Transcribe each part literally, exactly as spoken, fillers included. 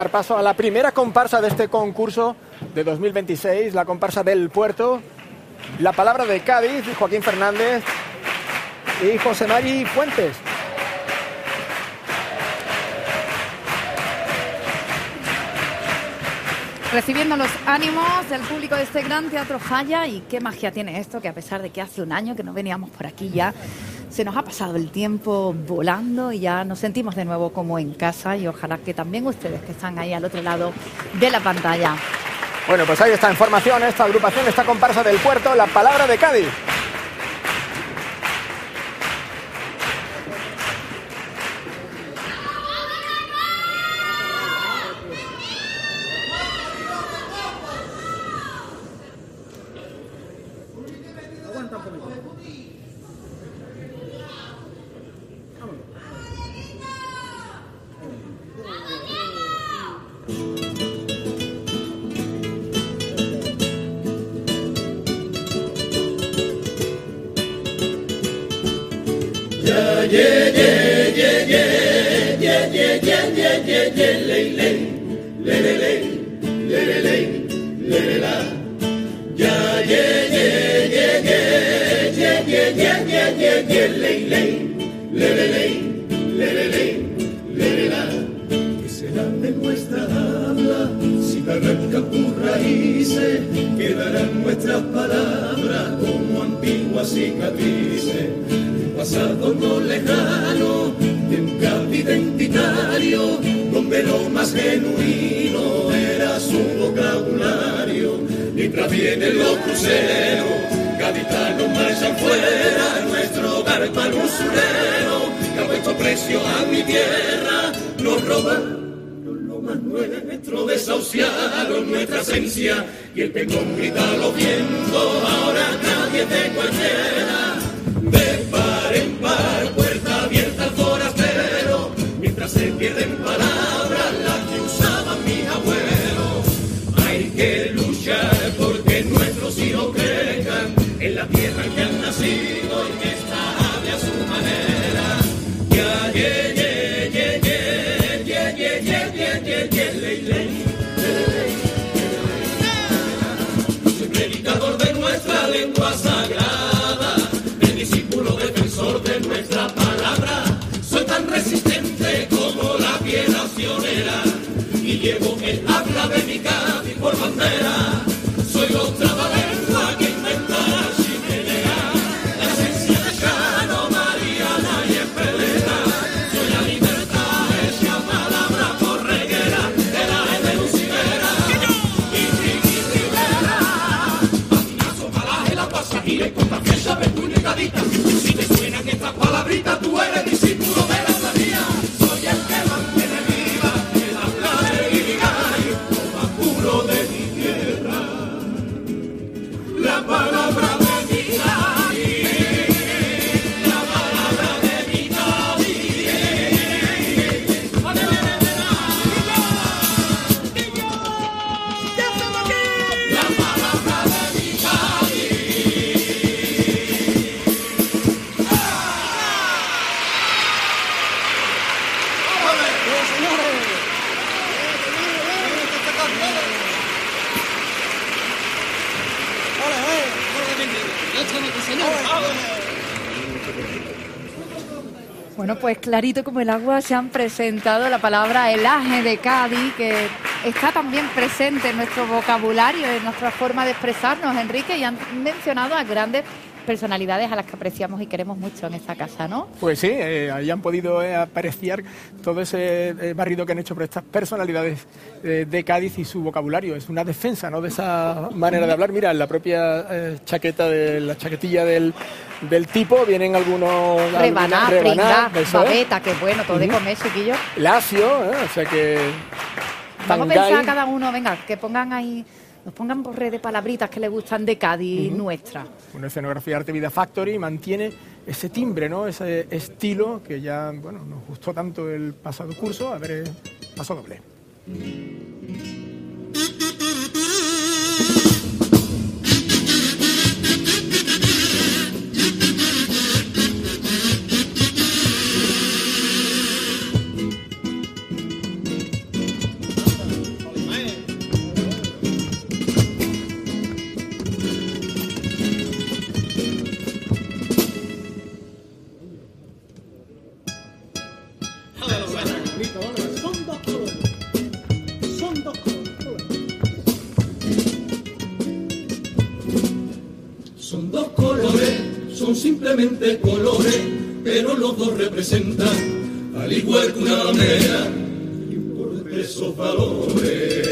Dar paso a la primera comparsa de este concurso de dos mil veintiséis, la comparsa del Puerto. La palabra de Cádiz, Joaquín Fernández y José Mari Fuentes. Recibiendo los ánimos del público de este gran Teatro Falla. Y qué magia tiene esto, que a pesar de que hace un año que no veníamos por aquí ya, se nos ha pasado el tiempo volando y ya nos sentimos de nuevo como en casa, y ojalá que también ustedes que están ahí al otro lado de la pantalla. Bueno, pues ahí está en formación esta agrupación, esta comparsa del Puerto, la palabra de Cádiz. ¿Qué será de nuestra habla? Si arranca por raíces, quedarán nuestras palabras como antiguas cicatrices. Un pasado no lejano, de un Cádiz identitario, donde lo más genuino era su vocabulario. Mientras vienen los cruceros, gaditanos marchan fuera, nuestro hogar para un usurero, que ha puesto precio a mi tierra, nos robaron lo más nuestro, desahuciaron nuestra esencia, y el perdón grita a los vientos, ahora nadie de cualquiera, de par en par, puerta abierta al forastero, mientras se pierden palabras las que usaban mis abuelos. Hay que luchar porque nuestros hijos crezcan en la tierra en que han nacido y que está hable a su manera. Ya, ye, ye, ye, ye, ye, ye, ye, ye, ye, ye, ley, ley, ley. Soy predicador de nuestra lengua sagrada, el discípulo defensor de nuestra palabra. Soy tan resistente como la piedra sionera y llevo el habla de mi Cádiz por bandera. Soy los trabalengua que inventara chimenea, la esencia de Chano, Mariana y Espeleta. Soy la libertad hecha palabra correguera, el aje de Lucibera y Ricky Rivera. Patinazo, malaje, la pasajera y con la fecha Betuño y Gadita. Si te suenan estas palabritas, tú eres discípulo de la sabía. Soy el que mantiene viva el habla de Irigaray, lo más puro de mi tierra. La palabra de mi Cádiz, la palabra de mi Cádiz, la palabra de mi Cádiz. Bueno, pues clarito como el agua se han presentado la palabra el aje de Cádiz, que está también presente en nuestro vocabulario, en nuestra forma de expresarnos, Enrique, y han mencionado a grandes personalidades a las que apreciamos y queremos mucho en esta casa, ¿no? Pues sí, eh, ahí han podido eh, apreciar todo ese eh, barrido que han hecho por estas personalidades eh, de Cádiz y su vocabulario. Es una defensa, ¿no?, de esa manera de hablar. Mira, en la propia eh, chaqueta, de la chaquetilla del, del tipo, vienen algunos... Rebaná, pringar, babeta, que bueno, todo uh-huh. de comer, chiquillos. Lacio, ¿eh? O sea que... Vamos a pensar cada uno, venga, que pongan ahí... Nos pongan por redes palabritas que les gustan de Cádiz, uh-huh. nuestra. Una escenografía Arte Vida Factory mantiene ese timbre, ¿no?, ese estilo que ya, bueno, nos gustó tanto el pasado curso. A ver, eh, paso doble. simplemente colores, pero los dos representan, al igual que una bandera, esos valores.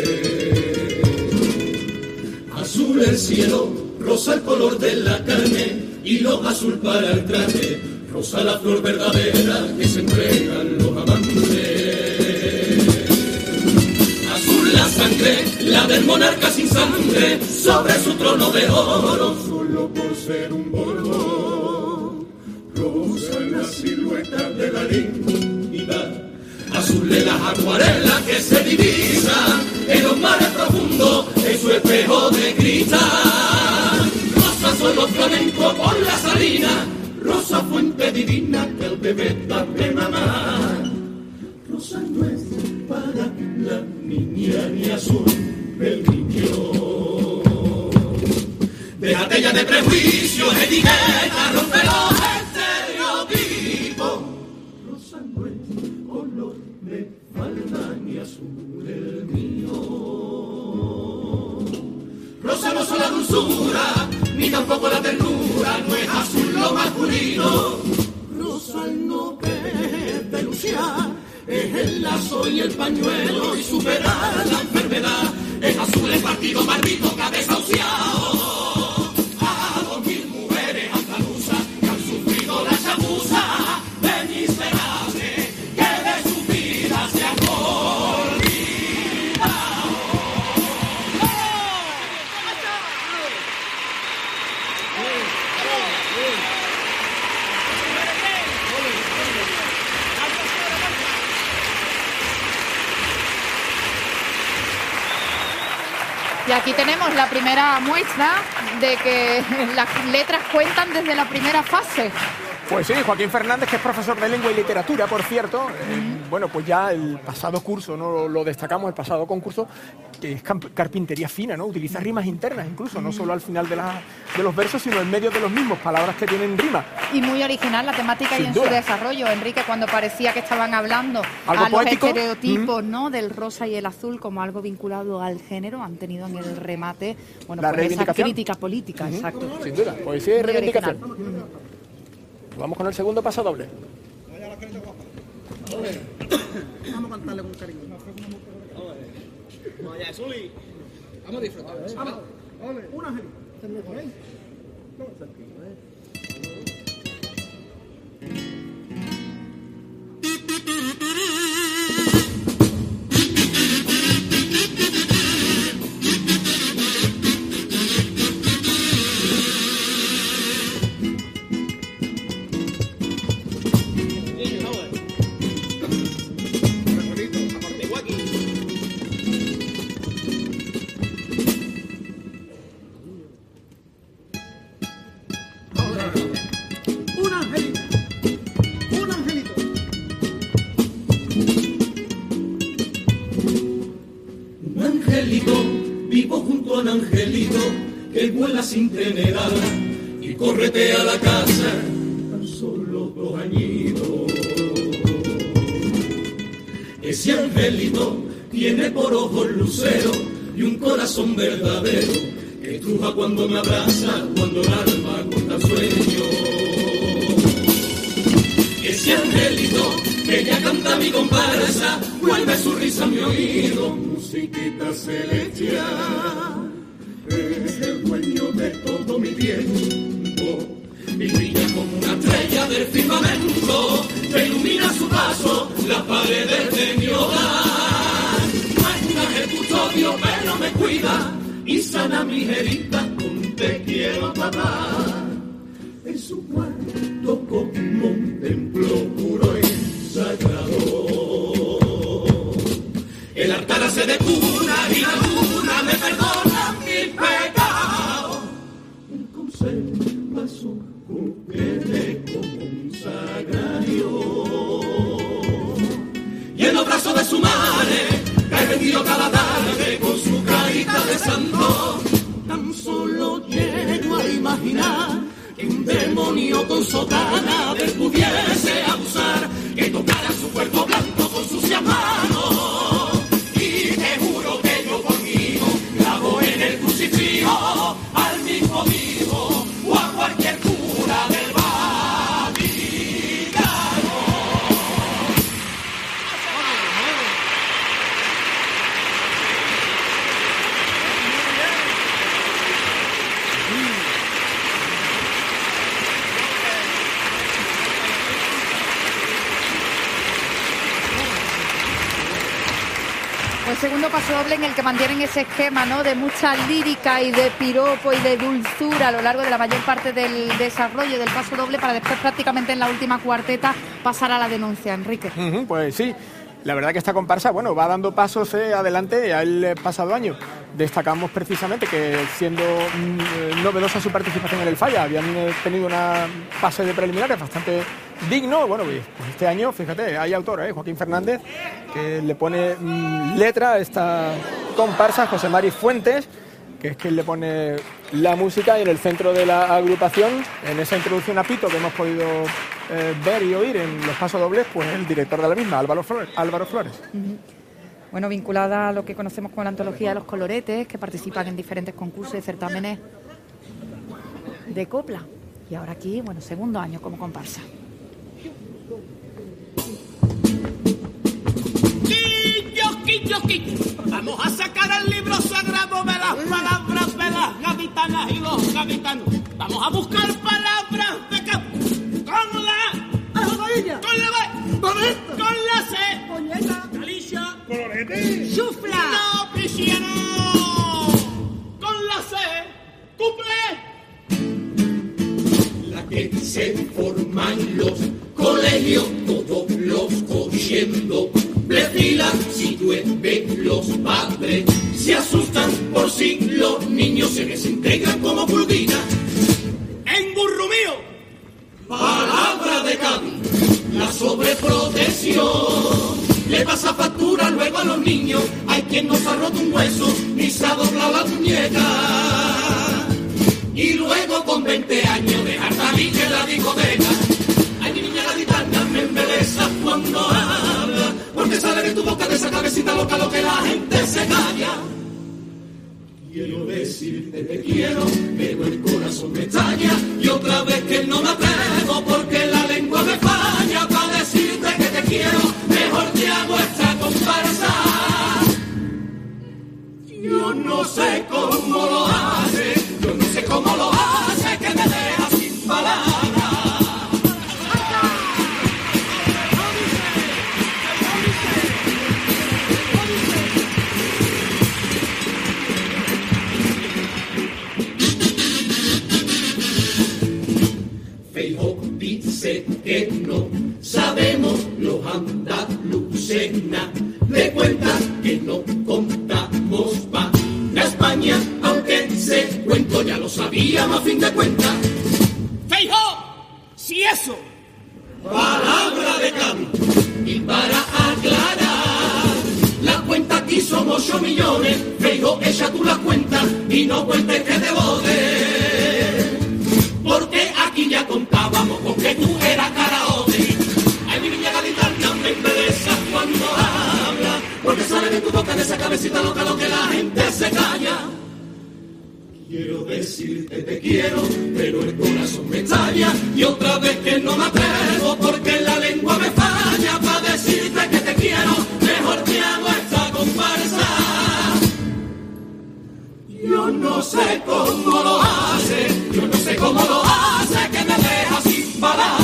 Azul el cielo, rosa el color de la carne, y lo azul para el traje, rosa la flor verdadera que se entregan los amantes. Azul la sangre, la del monarca sin sangre, sobre su trono de oro, solo por ser un borbón. Rosa la silueta de la dignidad, azul de las acuarelas que se divisan en los mares profundos, en su espejo de cristal. Rosa son los flamencos por la salina, rosa fuente divina que el bebé da de mamá. Rosa no es para la niña ni azul el niño. Déjate ya de prejuicios, etiqueta, rompe los estereotipos. Rosa no es color de falda ni azul el mío. Rosa no son la dulzura, ni tampoco la ternura, no es azul lo masculino. Rosa no es denunciar, es el lazo y el pañuelo y superar la enfermedad. Es azul el partido maldito que ha desahuciado a dos mil mujeres andaluzas que han sufrido la chapuza de miserable que de su vida se han olvidado. Y aquí tenemos la primera muestra de que las letras cuentan desde la primera fase. Pues sí, Joaquín Fernández, que es profesor de lengua y literatura, por cierto, eh, bueno, pues ya el pasado curso, no lo destacamos, el pasado concurso, que es carpintería fina, ¿no? Utiliza rimas internas incluso, no solo al final de, la, de los versos, sino en medio de los mismos, palabras que tienen rima. Y muy original la temática y en su desarrollo, Enrique, cuando parecía que estaban hablando ¿Algo a poético? Los estereotipos, ¿no? ¿no? Del rosa y el azul como algo vinculado al género, han tenido en el remate, bueno, la pues esa crítica política, uh-huh. exacto. Sin duda, poesía y Muy reivindicación. original. Vamos con el segundo pasodoble. Vamos a cantarle con cariño. Vamos allá, Zuli. Vamos a disfrutar. Vamos. Un angelito. Sin tener alas y córrete a la casa tan solo dos añitos. Ese angelito tiene por ojos lucero y un corazón verdadero que estruja cuando me abraza, cuando el alma corta sueño. Ese angelito que ya canta mi comparsa, vuelve su risa a mi oído, musiquita celestial. Es el dueño de todo mi tiempo y brilla como una estrella del firmamento que ilumina su paso las paredes de mi hogar. No es un ángel custodio, pero me cuida y sana mis heridas con te quiero papá. En su cuarto como un templo puro y sagrado, el altar hace de cuna y la luna me perdona mi pecado. Él conserva su juguete como un sagrario y en los brazos de su madre cae rendido cada tarde con su carita de santo. Tan solo llego a imaginar que un demonio con sotana de él pudiese abusar, que tocara su cuerpo blanco con sucias manos. Y te juro que yo por mí clavo en el crucifijo al mismo vivo o a cualquier cura del barrio. segundo paso doble en el que mantienen ese esquema, ¿no?, de mucha lírica y de piropo y de dulzura a lo largo de la mayor parte del desarrollo del paso doble, para después prácticamente en la última cuarteta pasar a la denuncia, Enrique. Uh-huh, pues sí, la verdad que esta comparsa, bueno, va dando pasos eh, adelante. El pasado año destacamos precisamente que, siendo mm, novedosa su participación en el Falla, habían eh, tenido una fase de preliminares bastante digno. Bueno, pues este año, fíjate, hay autor, ¿eh? Joaquín Fernández, que le pone mmm, letra a esta comparsa, José Mari Fuentes, que es quien le pone la música, y en el centro de la agrupación, en esa introducción a Pito que hemos podido eh, ver y oír en los pasodobles, pues el director de la misma, Álvaro Flores. Álvaro Flores. Uh-huh. Bueno, vinculada a lo que conocemos como la antología de los coloretes, que participan en diferentes concursos y certámenes de copla. Y ahora aquí, bueno, segundo año como comparsa. Quillo, quillo, quillo. Vamos a sacar el libro sagrado de las palabras de las gaditanas y los gaditanos. Vamos a buscar palabras de campo. Con la... Con la B. Con esta. Con la C. Coñeta. Calicia. Colorete. Chufla. No, Cristiano. Con la C. Cumple. La que se forman los colegios, todos los cogiendo fila, si llueve los padres se asustan por si los niños se desintegran como pulguitas. En Burrumío, palabra de Cádiz, la sobreprotección le pasa factura luego a los niños. Hay quien no se ha roto un hueso ni se ha doblado la muñeca, y luego con veinte años de hartaví que la discoteca. Ay, mi niña gaditana, me embeleza cuando habla, porque sale de tu boca, de esa cabecita loca, lo que la gente se calla. Quiero decirte te quiero, pero el corazón me estalla, y otra vez que no me atrevo, porque la lengua me falla. Para decirte que te quiero, mejor te hago esta comparsa. Yo no sé cómo lo hace, yo no sé cómo lo hace, que me deja sin palabras. Dice que no sabemos los andaluces nada, le cuenta que no contamos pa' la España, aunque ese cuento ya lo sabíamos a fin de cuentas. Feijóo, si eso. Palabra de Cádiz, y para aclarar la cuenta aquí somos ocho millones, Feijóo, echa tú la cuenta y no cuentes que te bote, porque aquí ya contábamos con que tú eras karaoke. Ay, mi niña gaditana, me interesa cuando habla, porque sale de tu boca, de esa cabecita loca, lo que la gente se calla. Quiero decirte te quiero, pero el corazón me estalla, y otra vez que no me atrevo, porque la lengua me falla. Para decirte que te quiero, mejor te hago esta comparsa. Yo no sé cómo lo hace, yo no sé cómo lo hace, que me deja sin palabras.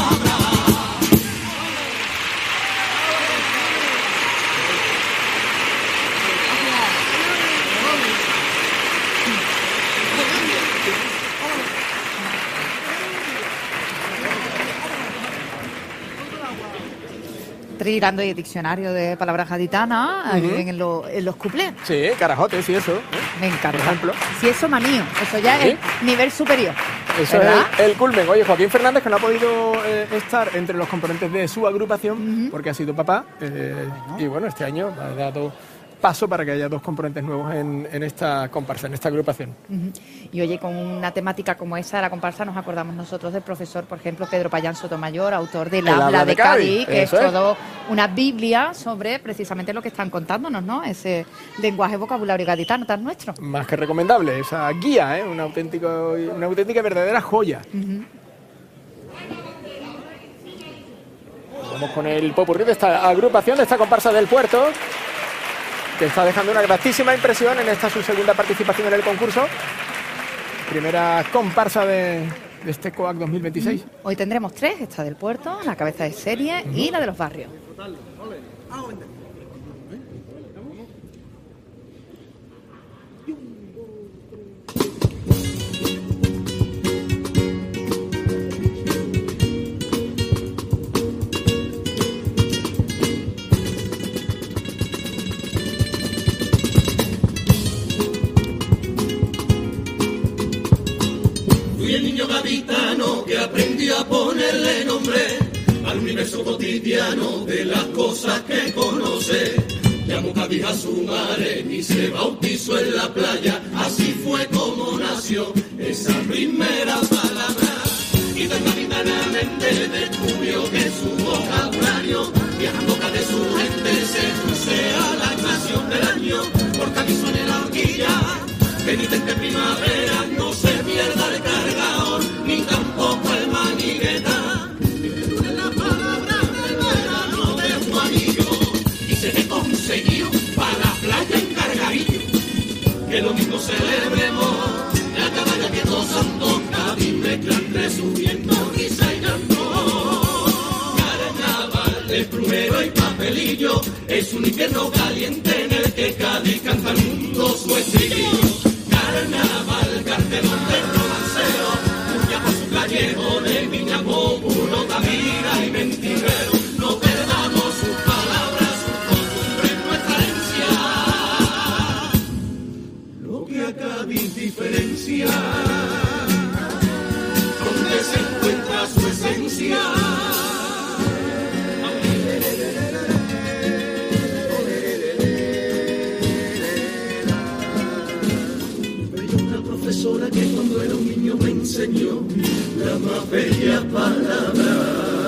Tirando el diccionario de palabras gaditanas, uh-huh, en, lo, en los cuplés. Sí, carajotes y eso. ¿eh? Me encanta. Por ejemplo. Si eso manío, eso ya ¿sí? Es nivel superior. Eso ¿verdad? Es el, el culmen. Oye, Joaquín Fernández, que no ha podido eh, estar entre los componentes de su agrupación, uh-huh, porque ha sido papá, eh, uh-huh, y bueno, este año ha dado paso para que haya dos componentes nuevos en, en esta comparsa, en esta agrupación. Uh-huh. Y oye, con una temática como esa de la comparsa nos acordamos nosotros del profesor, por ejemplo, Pedro Payán Sotomayor, autor de La Habla de, de Cádiz, Cádiz que es todo es. Una biblia sobre precisamente lo que están contándonos, ¿no? Ese lenguaje, vocabulario gaditano tan nuestro. Más que recomendable, esa guía, ¿eh? Una auténtica, una auténtica verdadera joya. Uh-huh. Vamos con el popurrí de esta agrupación, de esta comparsa del puerto, que está dejando una gratísima impresión en esta su segunda participación en el concurso. Primera comparsa de, de este COAC dos mil veintiséis. Hoy tendremos tres, esta del puerto, la cabeza de serie uh-huh, y la de los barrios. a ponerle nombre al universo cotidiano de las cosas que conoce. Llamó Cádiz a su madre y se bautizó en la playa. Así fue como nació esa primera palabra. Y tan capitánamente descubrió que su vocabulario, viajando boca de su gente, se a la estación del año. Por Cádiz suena la horquilla, penitente primavera, no se pierda el cargador, ni tampoco el manigueta. Y la palabra del verano de Juanillo, y se le consiguió para la playa en Cargarillo. Que lo mismo celebremos, la cabaña que dos santos, Cádiz mezcla entre subiendo risa y llanto. Carnaval de plumero y papelillo, es un invierno caliente en el que Cádiz canta al mundo su estribillo. Carnaval, cartelón de romancero, cuya por su callejones, Viña Populo, Tavira y Mentirero. No perdamos sus palabras, sus costumbres, nuestra herencia. Lo que a Cádiz diferencia, donde se encuentra su esencia. Que cuando era un niño me enseñó la más bella palabra.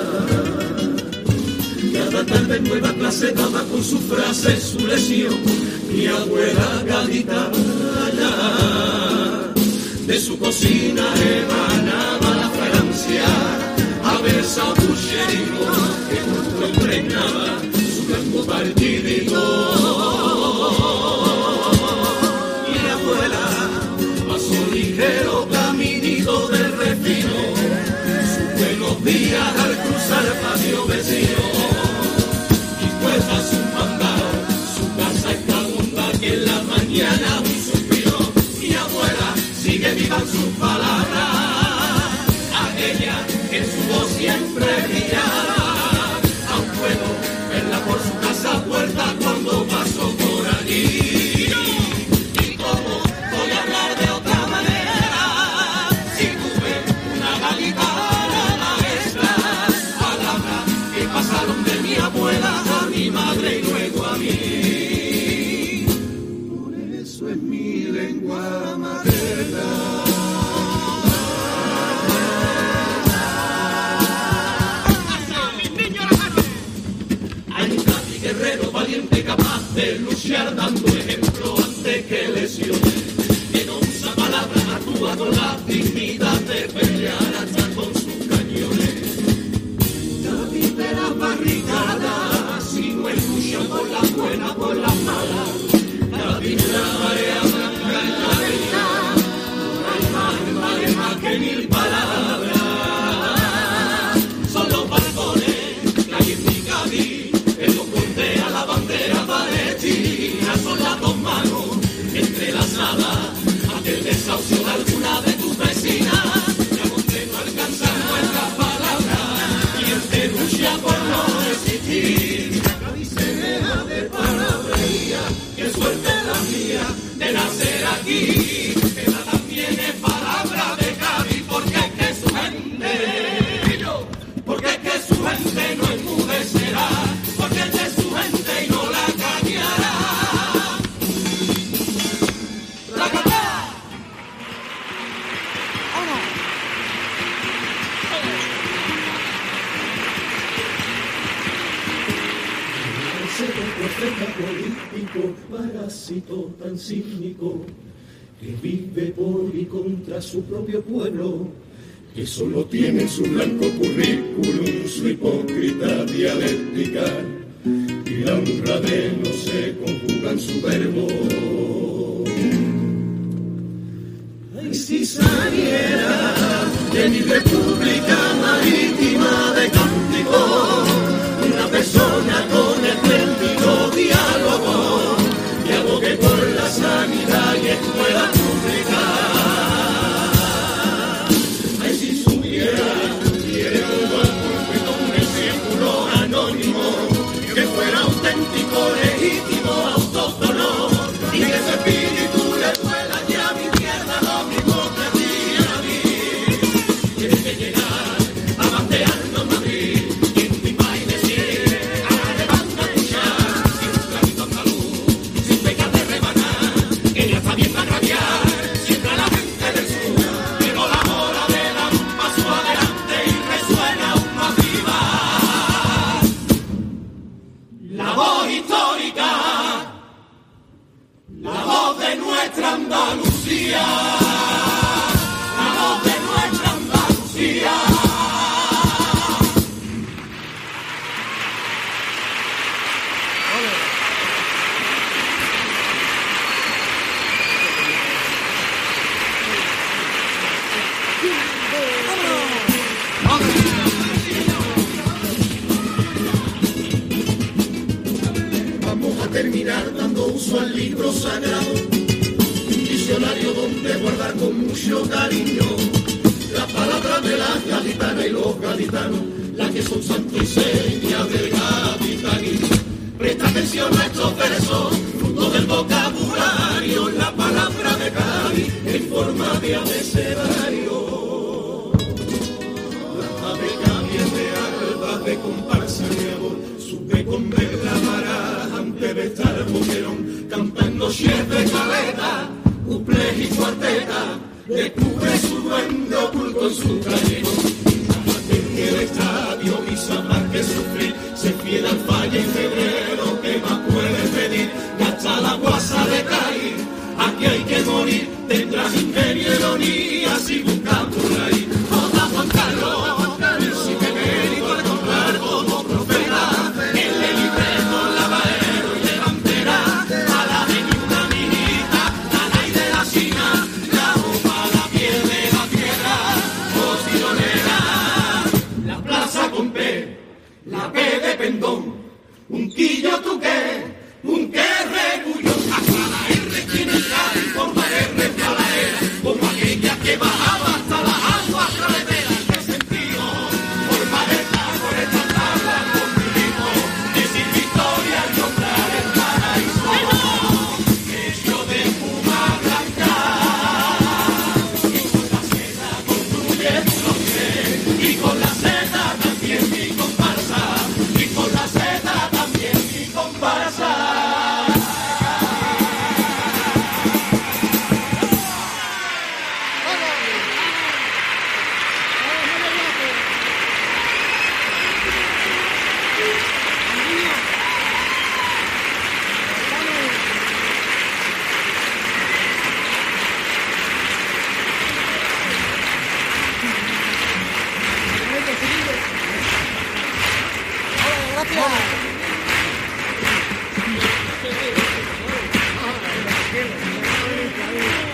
Cada tarde nueva clase daba con su frase, su lesión. Mi abuela gaditana, de su cocina emanaba la fragancia a versa pucherino que no impregnaba su blanco partidito. Ligero caminito del refino, sus buenos días al cruzar el patio vecino, y cuesta su mandado, su casa está honda que en la mañana un suspiro. Mi abuela sigue viva en sus palabras, aquella que en su voz siempre brillaba. Aún puedo verla por su casa puerta cuando paso por allí. A mi madre y luego a mí. Por eso es mi lengua materna. Hay un Cádiz guerrero valiente capaz de luchar dando ejemplo antes que lesiones. Que no usa palabras, actúa con la dignidad de pelear hasta con sus cañones. Cádiz de la barricada, por la buena, por la mala, Cádiz la marea blanca en la arena, una imagen vale más que mil palabras. Son los balcones, la hay en mi Cádiz, en los puentes a la bandera palestina, son las dos manos entrelazadas ante el desahucio de alguna de tus vecinas. La monte no alcanza nuestras palabras y el que lucha por no existir. Que suerte la mía de nacer aquí, esa también es palabra de Cádiz, porque es que su gente, porque es que su gente no enmudecerá, porque es de su gente y no la cañará. ¡La cantá! Profeta político, parásito tan cínico, que vive por y contra su propio pueblo, que solo tiene en su blanco currículum su hipócrita dialéctica, y la honradez no se conjuga en su verbo. Ay, si saliera de mi república marítima de Cántico una persona con espléndido diálogo, que abogue por la sanidad y escuela pública. Ay, si supiera, quiere todo el púlpito un discípulo anónimo, que fuera auténtico, legítimo, autóctono, nuestra Andalucía, la voz de nuestra Andalucía. Vamos a terminar dando uso al libro sagrado, un diccionario donde guardar con mucho cariño las palabras de las gaditanas y los gaditanos, las que son santo y seña del gaditanismo. Presta atención a estos versos, fruto del vocabulario, la palabra de Cádiz en forma de abecedario. La de Cádiz de alba, de comparsa de amor, supe con ver la baraja antes de estar boquerón, canta en noches de caleta, cuplés y cuarteta, descubre su duende oculto en su callejón. En el estadio y sabrá que sufrir, se fiera al falla en febrero, que más puede pedir, gasta la guasa de caer, aquí hay que morir, tendrás ingenio, ironía, si buscas por ahí. Jota Juan Carlos, el psiquedélico al comprar como profeta, el de libreto, lavadero y delantera, a la de una minita, la ley de la China, la ropa, la piel de la tierra, cocinonera, la plaza con P, la P de pendón, un quillo tú qué, un qué regullo, hasta la R tiene Cádiz, por la R para la era, como aquella que bajaba hasta las aguas carreteras. ¿Qué sentido? Por Mareta, por esta tabla, por mi hijo, decir victoria y nombrar el paraíso. Hecho de espuma blanca, y con la seda construye tu noche, y con la seda también mi comparsa, y con la seda también mi comparsa. Gracias.